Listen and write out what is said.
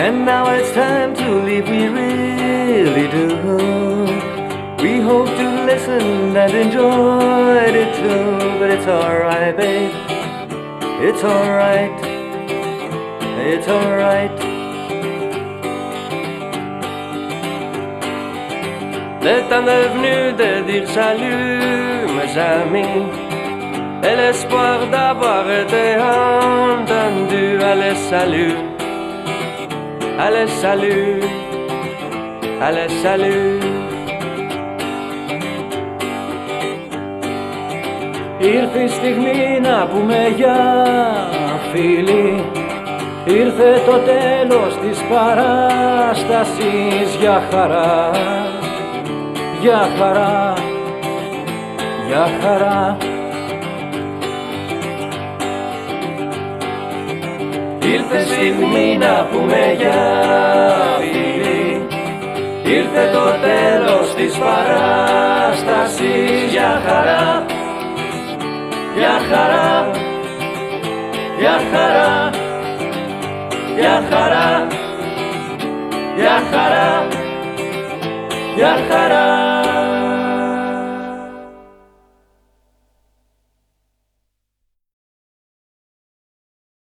And now it's time to leave, we really do. We hope to listen and enjoy it too. But it's alright, babe. It's alright. It's alright. Le temps est venu de dire salut, mes amis, et l'espoir d'avoir été entendu. Allez, salut. Allez, salut. Allez, salut. Ήρθε η στιγμή να πούμε για φίλοι. Ήρθε το τέλος της παράστασης. Για χαρά, για χαρά, για χαρά. Ήρθε η στιγμή να πούμε για φίλοι. Ήρθε το τέλος της παράστασης. Για χαρά, για χαρά, για χαρά, για χαρά, για χαρά, για χαρά.